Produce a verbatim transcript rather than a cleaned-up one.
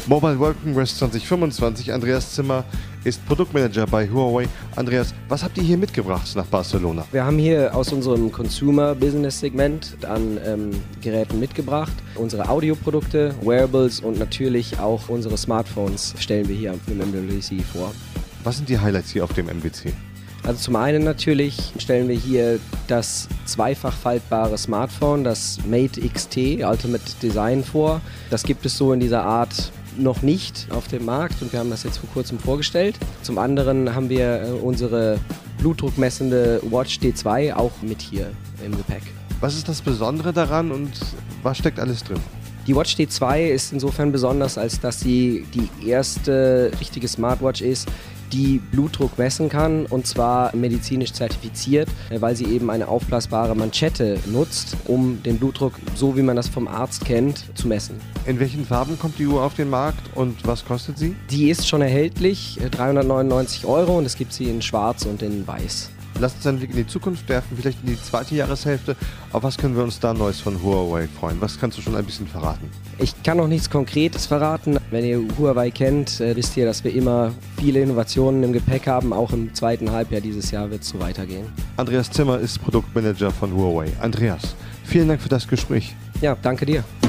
Mobile World Congress zwanzig fünfundzwanzig. Andreas Zimmer ist Produktmanager bei Huawei. Andreas, was habt ihr hier mitgebracht nach Barcelona? Wir haben hier aus unserem Consumer-Business-Segment an ähm, Geräten mitgebracht. Unsere Audioprodukte, Wearables und natürlich auch unsere Smartphones stellen wir hier auf dem M W C vor. Was sind die Highlights hier auf dem M W C? Also zum einen natürlich stellen wir hier das zweifach faltbare Smartphone, das Mate X T Ultimate Design vor. Das gibt es so in dieser Art noch nicht auf dem Markt und wir haben das jetzt vor kurzem vorgestellt. Zum anderen haben wir unsere blutdruckmessende Watch D zwei auch mit hier im Gepäck. Was ist das Besondere daran und was steckt alles drin? Die Watch D zwei ist insofern besonders, als dass sie die erste richtige Smartwatch ist, die Blutdruck messen kann, und zwar medizinisch zertifiziert, weil sie eben eine aufblasbare Manschette nutzt, um den Blutdruck, so wie man das vom Arzt kennt, zu messen. In welchen Farben kommt die Uhr auf den Markt und was kostet sie? Die ist schon erhältlich, dreihundertneunundneunzig Euro, und es gibt sie in schwarz und in weiß. Lass uns einen Blick in die Zukunft werfen, vielleicht in die zweite Jahreshälfte. Auf was können wir uns da Neues von Huawei freuen? Was kannst du schon ein bisschen verraten? Ich kann noch nichts Konkretes verraten. Wenn ihr Huawei kennt, wisst ihr, dass wir immer viele Innovationen im Gepäck haben. Auch im zweiten Halbjahr dieses Jahr wird es so weitergehen. Andreas Zimmer ist Produktmanager von Huawei. Andreas, vielen Dank für das Gespräch. Ja, danke dir.